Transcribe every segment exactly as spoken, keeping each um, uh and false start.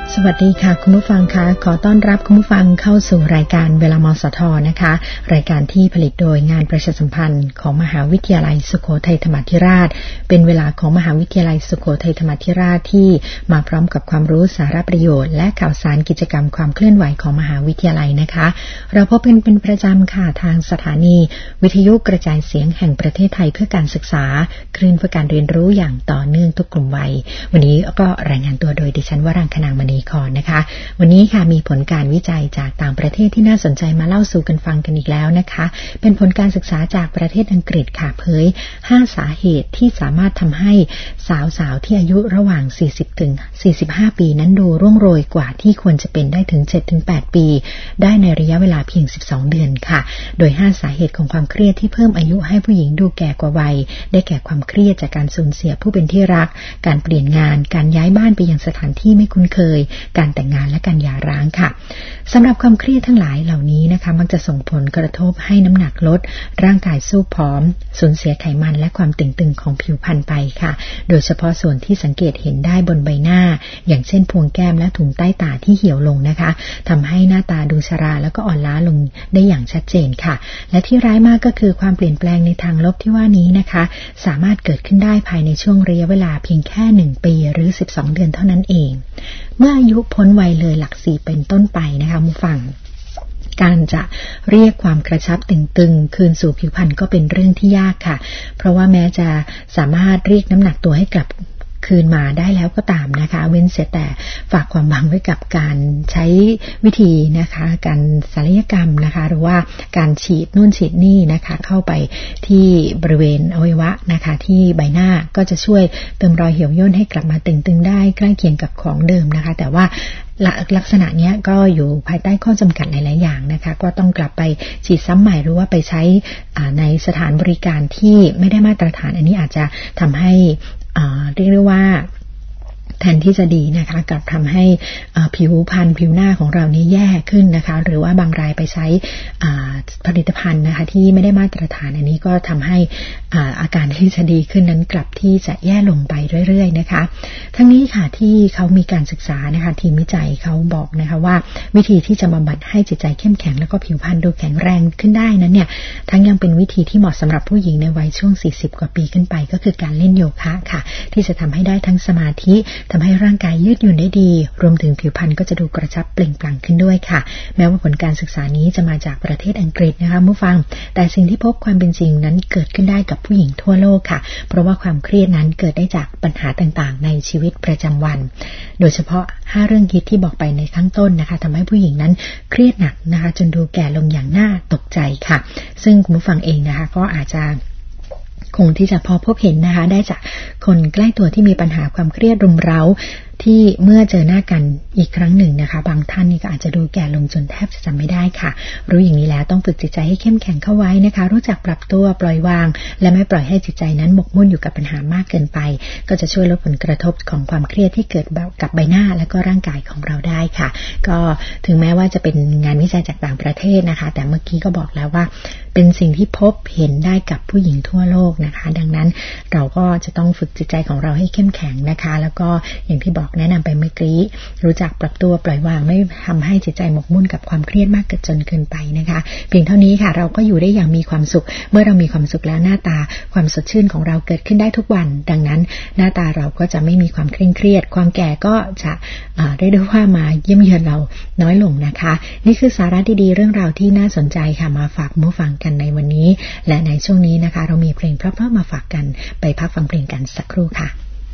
สวัสดีค่ะคุณผู้ฟังคะขอต้อนรับคุณผู้ฟังเข้าสู่รายการเวลามสทนะคะรายการที่ผลิตโดยงานประชาสัมพันธ์ของมหาวิทยาลัยสุโขทัยธรรมาธิราชเป็นเวลาของมหาวิทยาลัยสุโขทัยธรรมาธิราชที่มาพร้อมกับความรู้สาระประโยชน์และข่าวสารกิจกรรมความเคลื่อนไหวของมหาวิทยาลัยนะคะเราพบกันเป็นประจำค่ะทางสถานีวิทยุกระจายเสียงแห่งประเทศไทยเพื่อการศึกษาคลื่นเพื่อการเรียนรู้อย่างต่อเนื่องทุกกลุ่มวัยวันนี้ก็รายงานตัวโดยดิฉันวรังคนางมณีคอนนะคะวันนี้ค่ะมีผลการวิจัยจากต่างประเทศที่น่าสนใจมาเล่าสู่กันฟังกันอีกแล้วนะคะเป็นผลการศึกษาจากประเทศอังกฤษค่ะเผยห้าสาเหตุที่สามารถทำให้สาวๆที่อายุระหว่างสี่สิบถึงสี่สิบห้าปีนั้นดูร่วงโรยกว่าที่ควรจะเป็นได้ถึง เจ็ดถึงแปด ปีได้ในระยะเวลาเพียงสิบสองเดือนค่ะโดยห้าสาเหตุของความเครียดที่เพิ่มอายุให้ผู้หญิงดูแก่กว่าวัยได้แก่ความเครียดจากการสูญเสียผู้เป็นที่รักการเปลี่ยนงานการย้ายบ้านไปยังสถานที่ไม่คุ้นเคยการแต่งงานและการหย่าร้างค่ะสำหรับความเครียดทั้งหลายเหล่านี้นะคะมักจะส่งผลกระทบให้น้ำหนักลดร่างกายสู้ผอมสูญเสียไขมันและความตึงตึงของผิวพรรณไปค่ะโดยเฉพาะส่วนที่สังเกตเห็นได้บนใบหน้าอย่างเช่นพวงแก้มและถุงใต้ตาที่เหี่ยวลงนะคะทำให้หน้าตาดูชราแล้วก็อ่อนล้าลงได้อย่างชัดเจนค่ะและที่ร้ายมากก็คือความเปลี่ยนแปลงในทางลบที่ว่านี้นะคะสามารถเกิดขึ้นได้ภายในช่วงระยะเวลาเพียงแค่หนึ่งปีหรือสิบสองเดือนเท่านั้นเองเมื่ออายุพ้นวัยเลยหลักสี่เป็นต้นไปนะคะผู้ฟังการจะเรียกความกระชับตึงๆคืนสู่ผิวพรรณก็เป็นเรื่องที่ยากค่ะเพราะว่าแม้จะสามารถเรียกน้ำหนักตัวให้กลับคืนมาได้แล้วก็ตามนะคะเว้นเสียแต่ฝากความหวังไว้กับการใช้วิธีนะคะการศัลยกรรมนะคะหรือว่าการฉีดนู่นฉีดนี่นะคะเข้าไปที่บริเวณอวัยวะนะคะที่ใบหน้าก็จะช่วยเติมรอยเหี่ยวย่นให้กลับมาตึงๆได้ใกล้เคียงกับของเดิมนะคะแต่ว่าลักษณะนี้ก็อยู่ภายใต้ข้อจำกัดหลายๆอย่างนะคะก็ต้องกลับไปฉีดซ้ำใหม่หรือว่าไปใช้ในสถานบริการที่ไม่ได้มาตรฐานอันนี้อาจจะทำให้เรียกได้ว่าแทนที่จะดีนะคะกลับทำให้ผิวพรรณผิวหน้าของเรานี้แย่ขึ้นนะคะหรือว่าบางรายไปใช้ผลิตภัณฑ์นะคะที่ไม่ได้มาตรฐานอันนี้ก็ทำให้อาการที่จะดีขึ้นนั้นกลับที่จะแย่ลงไปเรื่อยๆนะคะทั้งนี้ค่ะที่เขามีการศึกษานะคะทีมวิจัยเขาบอกนะคะว่าวิธีที่จะบำบัดให้จิตใจเข้มแข็งแล้วก็ผิวพรรณดูแข็งแรงขึ้นได้นั้นเนี่ยทั้งยังเป็นวิธีที่เหมาะสำหรับผู้หญิงในวัยช่วงสี่สิบกว่าปีขึ้นไปก็คือการเล่นโยคะค่ะที่จะทำให้ได้ทั้งสมาธิทำให้ร่างกายยืดหยุ่นได้ดีรวมถึงผิวพรรณก็จะดูกระชับเปล่งปลั่งขึ้นด้วยค่ะแม้ว่าผลการศึกษานี้จะมาจากประเทศอังกฤษนะคะผู้ฟังแต่สิ่งที่พบความเป็นจริงนั้นเกิดขึ้นได้กับผู้หญิงทั่วโลกค่ะเพราะว่าความเครียดนั้นเกิดได้จากปัญหาต่างๆในชีวิตประจำวันโดยเฉพาะห้าเรื่องฮิตที่บอกไปในข้างต้นนะคะทำให้ผู้หญิงนั้นเครียดหนักนะคะจนดูแก่ลงอย่างน่าตกใจค่ะซึ่งคุณผู้ฟังเองนะคะก็อาจจะคงที่จะพอพบเห็นนะคะได้จากคนใกล้ตัวที่มีปัญหาความเครียดรุมเร้าที่เมื่อเจอหน้ากันอีกครั้งหนึ่งนะคะบางท่านนี่ก็อาจจะดูแก่ลงจนแทบจะจำไม่ได้ค่ะรู้อย่างนี้แล้วต้องฝึกจิตใจให้เข้มแข็งเข้าไว้นะคะรู้จักปรับตัวปล่อยวางและไม่ปล่อยให้จิตใจนั้นหมกมุ่นอยู่กับปัญหามากเกินไปก็จะช่วยลดผลกระทบของความเครียดที่เกิดกับใบหน้าและก็ร่างกายของเราได้ค่ะก็ถึงแม้ว่าจะเป็นงานวิจัยจากต่างประเทศนะคะแต่เมื่อกี้ก็บอกแล้วว่าเป็นสิ่งที่พบเห็นได้กับผู้หญิงทั่วโลกนะคะดังนั้นเราก็จะต้องฝึกจิตใจของเราให้เข้มแข็งนะคะแล้วก็อย่างที่บอกแนะนำไปเมื่อกี้รู้จักปรับตัวปล่อยวางไม่ทำให้จิตใจหมกมุ่นกับความเครียดมากเกินจนเกินไปนะคะเพียงเท่านี้ค่ะเราก็อยู่ได้อย่างมีความสุขเมื่อเรามีความสุขแล้วหน้าตาความสดชื่นของเราเกิดขึ้นได้ทุกวันดังนั้นหน้าตาเราก็จะไม่มีความเคร่งเครียดความแก่ก็จะได้ด้วยว่ามาเยี่ยมเยือนเราน้อยลงนะคะนี่คือสาระดีๆเรื่องราวที่น่าสนใจค่ะมาฝากผู้ฟังกันในวันนี้และในช่วงนี้นะคะเรามีเพลงเพราะๆมาฝากกันไปพักฟังเพลงกันสักครู่ค่ะ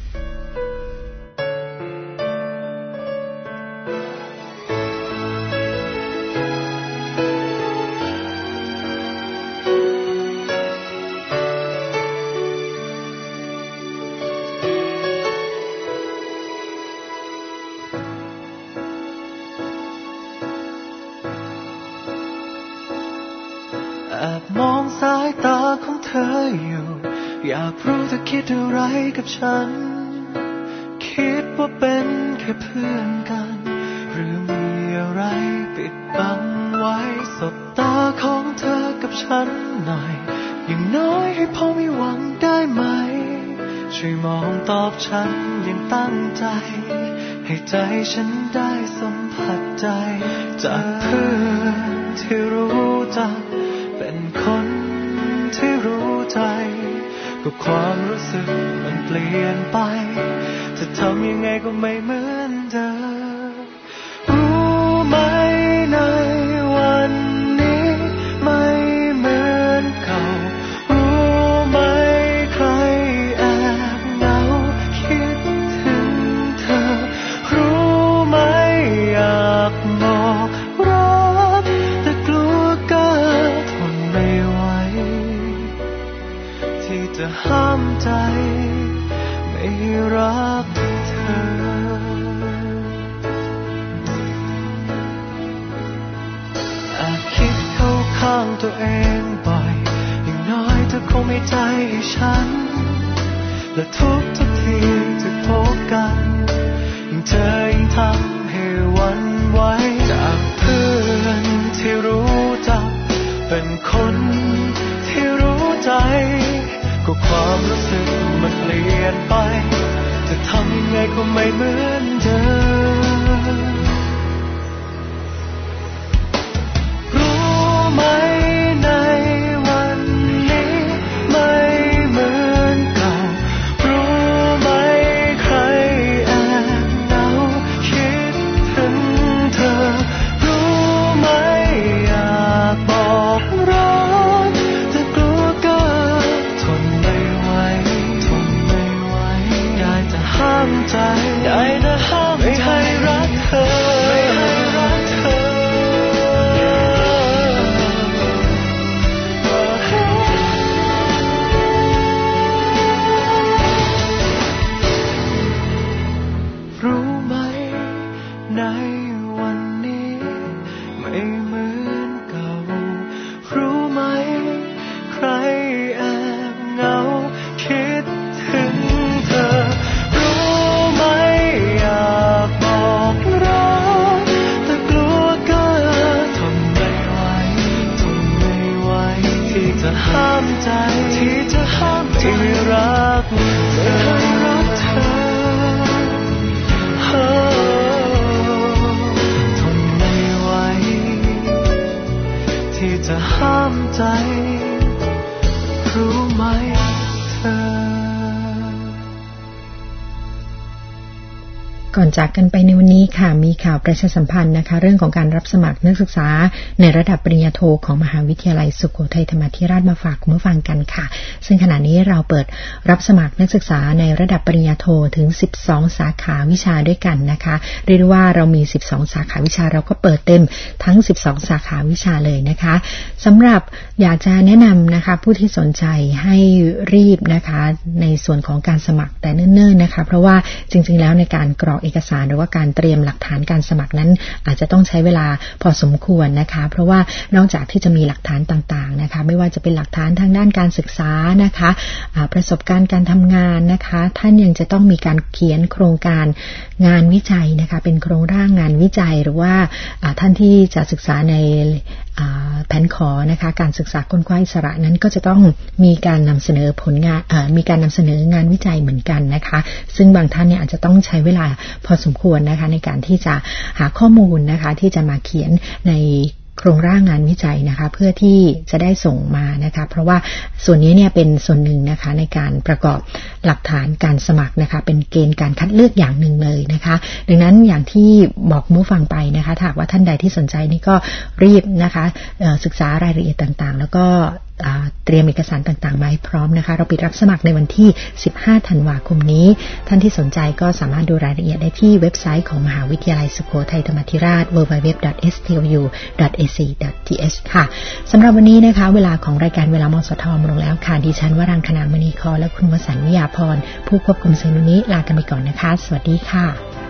แอบมองสายตาของเธออยู่อยากรู้เธอคิดอะไรกับฉันคิดว่าเป็นแค่เพื่อนกันหรือมีอะไรปิดบังไว้สบตาของเธอกับฉันหน่อยอย่างน้อยให้พอมีหวังได้ไหมช่วยมองตอบฉันอย่างตั้งใจให้ใจฉันได้สัมผัสใจจากเพื่อนที่รู้จักเป็นคนที่รู้ใจก็ความรู้สึกมันเปลี่ยนไปจะทำยังไงก็ไม่เหมือนเดิมรู้ไหมในวันนี้ไม่เหมือนเก่ารู้ไหมใครแอบเหงาคิดถึงเธอรู้ไหมอยากบอกรักแต่กลัวเกินทนไม่ไหวที่จะห้ามใจไม่รักเธออาจคิดเข้าข้างตัวเองบ่อยอย่างน้อยเธอคงไม่ใจให้ฉันและทุกทุกทีที่พบกันยิ่งเธอยิ่งทำให้หวั่นไหวจากเพื่อนที่รู้จักเป็นคนที่รู้ใจก็ความรู้สึกมันเปลี่ยนไปจะทำยังไงก็ไม่เหมือนเดิมรู้ไหมในวันนี้ไม่เหมือนเก่ารู้ไหมใครแอบเหงาคิดถึงเธอรู้ไหมอยากบอกรักแต่กลัวเกินทนไม่ไหวทนไม่ไหวได้แต่ห้ามใจได้แต่ห้ามไม่ให้รักเธอไม่ให้รักเธอรู้ไหมในวันนี้ไม่เหมือนเก่ารู้ไหมใครแอบเหงาคิดถึงเธอรู้ไหมอยากบอกรักแต่กลัวเกินทนไม่ไหวทนไม่ไหวที่จะห้ามใจที่จะห้ามใจไม่รักเธอให้รักเธอทนไม่ไหวที่จะห้ามใจรู้ไหมเธอก่อนจากกันไปในวันนี้ค่ะมีข่าวประชาสัมพันธ์นะคะเรื่องของการรับสมัครนักศึกษาในระดับปริญญาโทของมหาวิทยาลัยสุโขทัยธรรมาธิราชมาฝากคุณผู้ฟังกันค่ะซึ่งขณะนี้เราเปิดรับสมัครนักศึกษาในระดับปริญญาโทถึงสิบสองสาขาวิชาด้วยกันนะคะเรียกว่าเรามีสิบสองสาขาวิชาเราก็เปิดเต็มทั้งสิบสองสาขาวิชาเลยนะคะสำหรับอยากจะแนะนำนะคะผู้ที่สนใจให้รีบนะคะในส่วนของการสมัครแต่เนิ่นๆนะคะเพราะว่าจริงๆแล้วในการกรอกเอกสารหรือว่าการเตรียมหลักฐานการสมัครนั้นอาจจะต้องใช้เวลาพอสมควรนะคะเพราะว่านอกจากที่จะมีหลักฐานต่างๆนะคะไม่ว่าจะเป็นหลักฐานทางด้านการศึกษานะคะประสบการณ์การทำงานนะคะท่านยังจะต้องมีการเขียนโครงการงานวิจัยนะคะเป็นโครงร่างงานวิจัยหรือว่าท่านที่จะศึกษาในแผนขอนะคะการศึกษาค้นคว้าอิสระนั้นก็จะต้องมีการนำเสนอผลงานมีการนำเสนองานวิจัยเหมือนกันนะคะซึ่งบางท่านเนี่ยอาจจะต้องใช้เวลาพอสมควรนะคะในการที่จะหาข้อมูลนะคะที่จะมาเขียนในโครงร่างงานวิจัยนะคะเพื่อที่จะได้ส่งมานะคะเพราะว่าส่วนนี้เนี่ยเป็นส่วนหนึ่งนะคะในการประกอบหลักฐานการสมัครนะคะเป็นเกณฑ์การคัดเลือกอย่างหนึ่งเลยนะคะดังนั้นอย่างที่บอกผู้ฟังไปนะคะถ้าว่าท่านใดที่สนใจนี่ก็รีบนะคะศึกษารายละเอียดต่างๆแล้วก็เตรียมเอกสารต่างๆมาให้พร้อมนะคะเราปิดรับสมัครในวันที่สิบห้าธันวาคมนี้ท่านที่สนใจก็สามารถดูรายละเอียดได้ที่เว็บไซต์ของมหาวิทยาลัยสุโขทัยธรรมาธิราช ดับเบิลยู ดับเบิลยู ดับเบิลยู ดอท เอส ที โอ ยู ดอท เอ ซี ดอท ที เอช ค่ะสำหรับวันนี้นะคะเวลาของรายการเวลามสทหมดลงแล้วค่ะดิฉันวรังคณามณีคอและคุณวสันต์วิยาพรผู้ควบคุมเสียงนี้ลากันไปก่อนนะคะสวัสดีค่ะ